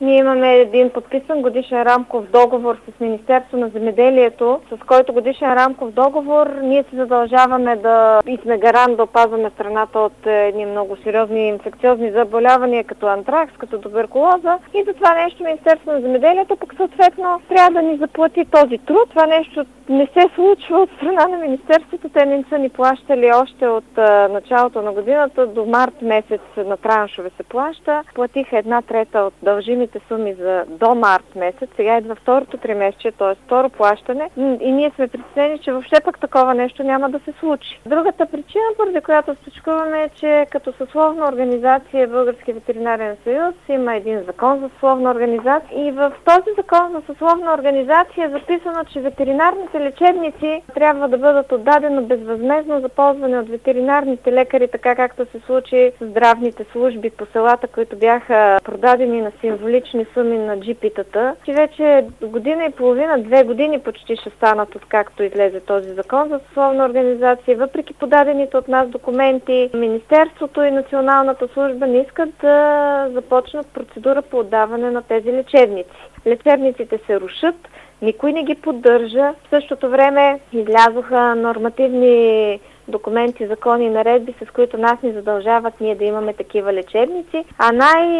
Ние имаме един подписан годишен рамков договор с Министерство на земеделието, с който годишен рамков договор ние се задължаваме и сме гарант да опазваме страната от едни много сериозни инфекциозни заболявания, като антракс, като туберкулоза. И за това нещо Министерство на земеделието пък съответно трябва да ни заплати този труд. Това нещо не се случва от страна на Министерството. Те не са ни плащали още от началото на годината до март месец на траншове се плаща. Платиха 1/3 от дължимите суми до март месец. Сега идва второто тримесечие, т.е. второ плащане. И ние сме притеснени, че въобще пък такова нещо няма да се случи. Другата причина, поради която стачкуваме, е, че като съсловна организация Български ветеринарен съюз има един закон за съсловна организация и в този закон за съсловна организация е записано, че ветеринарните лечебници трябва да бъдат отдадено безвъзмездно за ползване от ветеринарните лекари, така както се случи с здравните служби по селата, които бяха продадени на символични суми на джипитата. Че вече година и половина, 2 години почти ще станат откакто излезе този закон за съсловна организация. Въпреки подадените от нас документи, Министерството и Националната служба не искат да започнат процедура по отдаване на тези лечебници. Лечебниците се рушат, никой не ги поддържа. В същото време излязоха нормативни документи, закони и наредби, с които нас ни задължават ние да имаме такива лечебници. А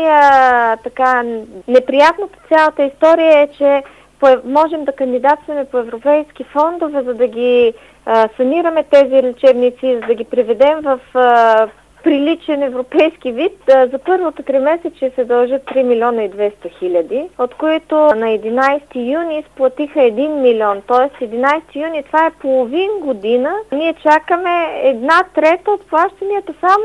неприятното цялата история е, че можем да кандидатстваме по европейски фондове, за да ги санираме тези лечебници, за да ги приведем в приличен европейски вид. За първото тримесечие се дължат 3 милиона и 200 хиляди, от които на 11 юни изплатиха 1 милион. Т.е. 11 юни, това е половин година. Ние чакаме 1/3 от плащанията само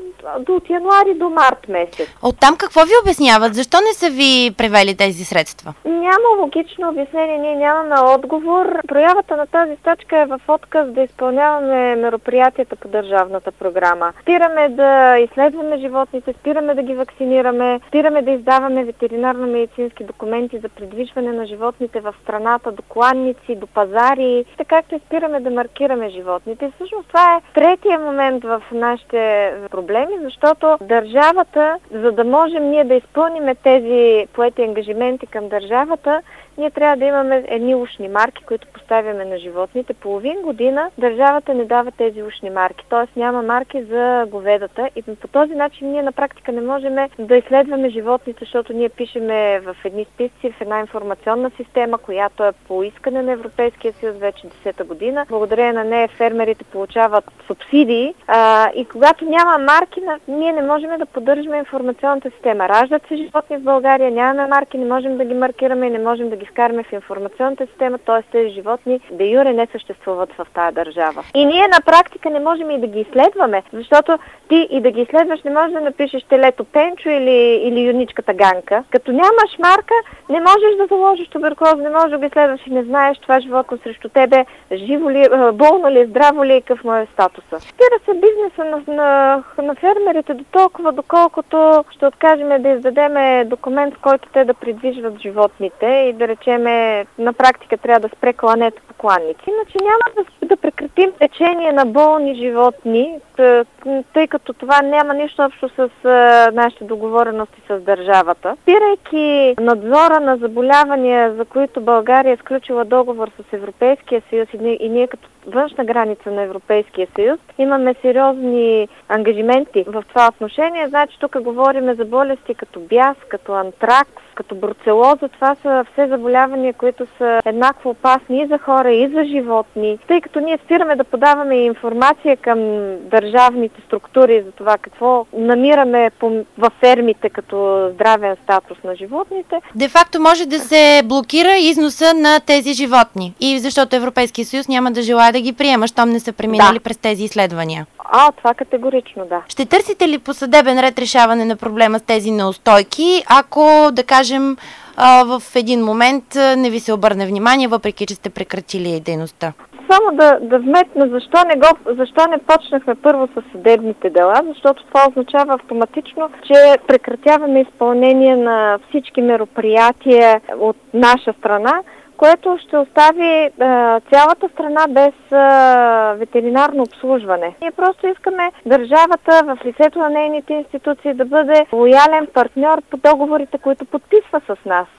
от януари до март месец. Оттам какво ви обясняват? Защо не са ви превели тези средства? Няма логично обяснение, ние нямаме отговор. Проявата на тази стачка е в отказ да изпълняваме мероприятията по държавната програма. Спираме да изследваме животните, спираме да ги вакцинираме, спираме да издаваме ветеринарно-медицински документи за придвижване на животните в страната до кланници, до пазари, така както и спираме да маркираме животните. Всъщност това е третия момент в нашите проблеми, защото държавата, за да можем ние да изпълним тези поети ангажименти към държавата, ние трябва да имаме едни ушни марки, които поставяме на животните. Половин година държавата не дава тези ушни марки, т.е. няма марки за говедата и по този начин ние на практика не можем да изследваме животните, защото ние пишеме в едни списъци, в една информационна система, която е по искане на Европейския съюз вече 10-та година. Благодарение на нея фермерите получават субсидии и когато няма марки, ние не можем да поддържаме информационната система. Раждат се животни в България, нямаме марки, не можем да ги маркираме и не можем да ги вкараме в информационната система, т.е. тези животни де юре не съществуват в тази държава. И ние на практика не можем и да ги изследваме, защото ти и да ги изследваш не можеш да напишеш телето Пенчо или юничката Ганка. Като нямаш марка, не можеш да заложиш туберкулоза, не можеш да го изследваш и не знаеш това животно срещу тебе живо ли, болно ли, здраво ли и какъв му е статуса. Спира се бизнеса на фермерите до толкова, доколкото ще откажем да издадеме документ, в който те да придвижват животните и да речеме на практика трябва да спре клането по кланници. Иначе няма да прекратим лечение на болни животни, тъй като това няма нищо общо с нашите договорености с държавата. Спирайки надзора на заболявания, за които България е сключила договор с Европейския съюз и ние като външна граница на Европейския съюз имаме сериозни ангажименти в това отношение. Значи тук говорим за болести като бяс, като антракс, като бруцелоза. Това са все заболявания, които са еднакво опасни и за хора, и за животни. Тъй като ние спираме да подаваме информация към държавните структури за това какво намираме във фермите като здравен статус на животните. Де факто може да се блокира износа на тези животни. И защото Европейския съюз няма да желая да ги приема, щом не са преминали през тези изследвания. Това категорично, да. Ще търсите ли по съдебен ред решаване на проблема с тези неустойки, ако, да кажем, в един момент не ви се обърне внимание, въпреки че сте прекратили дейността? Само да вметна защо не почнахме първо с съдебните дела, защото това означава автоматично, че прекратяваме изпълнение на всички мероприятия от наша страна, което ще остави цялата страна без ветеринарно обслужване. Ние просто искаме държавата в лицето на нейните институции да бъде лоялен партньор по договорите, които подписва с нас.